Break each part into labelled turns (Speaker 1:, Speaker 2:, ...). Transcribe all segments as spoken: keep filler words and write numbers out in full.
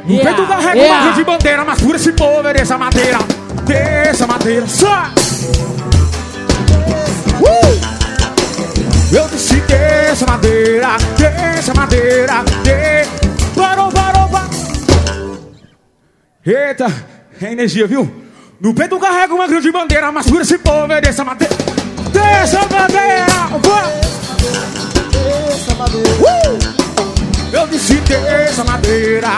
Speaker 1: No yeah. peito carrega yeah. uma grande bandeira, mas por esse povo é dessa madeira. Dessa madeira, só. Uh! Eu disse dessa madeira, dessa madeira, de... Parou, parou, parou. Eita, é energia, viu? No peito carrega uma grande bandeira, mas por esse povo é dessa madeira. Dessa madeira,
Speaker 2: dessa madeira.
Speaker 1: Uh! Eu disse dessa madeira.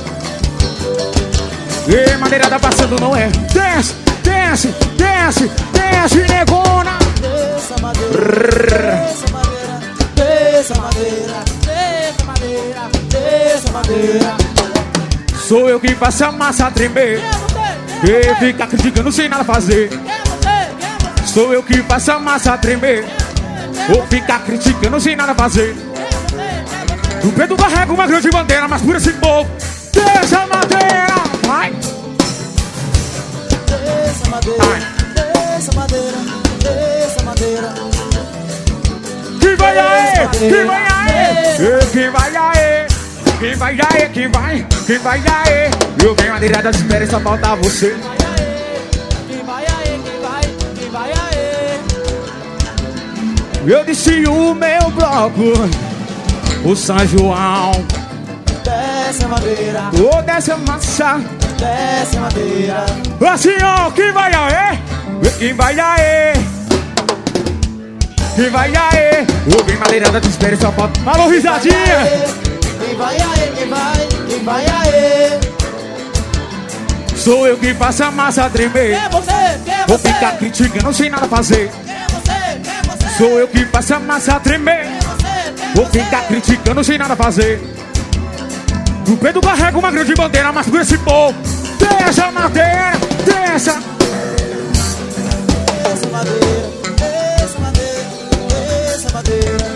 Speaker 1: E madeira tá passando, não é? Desce, desce, desce, desce, negona.
Speaker 2: Dessa madeira, dessa madeira, dessa madeira, dessa madeira, dessa madeira.
Speaker 1: Sou eu que faço a massa tremer. E fica criticando sem nada fazer. Sou eu que faço a massa tremer. Ou fica criticando sem nada fazer. No peito carrega uma grande bandeira, mas por esse povo dessa madeira. Vai.
Speaker 2: Dessa madeira, dessa madeira, dessa madeira.
Speaker 1: Que vai aí, que vai aí, que vai aí, que vai aí, que vai, que vai aí. Eu venho madeirada de espera e só falta você.
Speaker 2: Que vai aí, que vai, que vai aí.
Speaker 1: Eu disse o meu bloco, o São João.
Speaker 2: Dessa madeira,
Speaker 1: ou dessa massa,
Speaker 2: dessa madeira.
Speaker 1: Assim ó, que vai aí, que vai aí, que vai aí. Eu venho madeirada de espera e só falta. Alô, risadinha.
Speaker 2: Quem vai aí, quem vai, quem vai aí.
Speaker 1: Sou eu que faço a massa tremer.
Speaker 2: Quem é você, quem é você?
Speaker 1: Vou ficar criticando sem nada fazer.
Speaker 2: Quem é você, quem é você?
Speaker 1: Sou eu que faço a massa tremer.
Speaker 2: Quem é você, quem é
Speaker 1: Vou
Speaker 2: você?
Speaker 1: ficar criticando sem nada fazer. No peito carrega uma grande bandeira, mas por esse povo dessa madeira, dessa.
Speaker 2: Dessa madeira, dessa madeira, dessa madeira.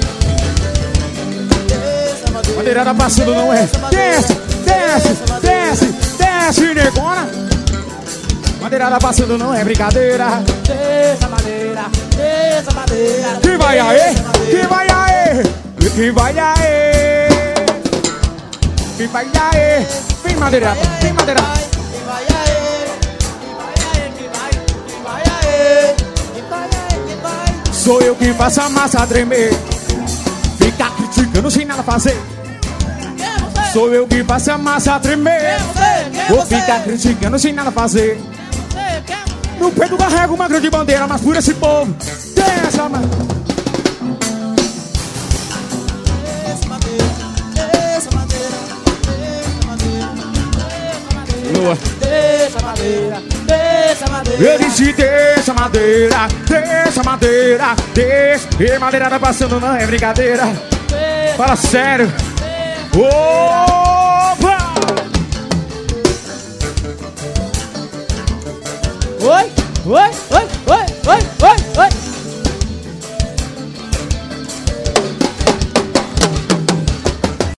Speaker 2: Dessa madeira.
Speaker 1: Madeirada passando, não é? Desce, desce, desce, desce, negona. Madeirada passando, não é brincadeira.
Speaker 2: Dessa madeira, dessa madeira.
Speaker 1: Que vai aí, que vai aí, que vai aí, que vai aí. Vem madeirada, vem madeirada.
Speaker 2: Que vai aí, que vai aí, que vai, que vai aí, que vai aí, que vai.
Speaker 1: Sou eu que faço a massa tremer. Ficar criticando sem nada fazer.
Speaker 2: Quem é você?
Speaker 1: Sou eu que faço a massa tremer.
Speaker 2: Quem é você? Quem é
Speaker 1: Vou
Speaker 2: você?
Speaker 1: ficar criticando sem nada fazer.
Speaker 2: Quem é você? Quem é você?
Speaker 1: No peito carrego uma grande bandeira, mas por esse povo dessa madeira.
Speaker 2: Dessa madeira, dessa madeira, dessa madeira,
Speaker 1: Lua.
Speaker 2: dessa madeira, dessa madeira.
Speaker 1: Eu disse dessa madeira, dessa madeira, dessa. E madeirada passando, não é brincadeira. Fala sério. Opa!
Speaker 2: Oi, oi, oi.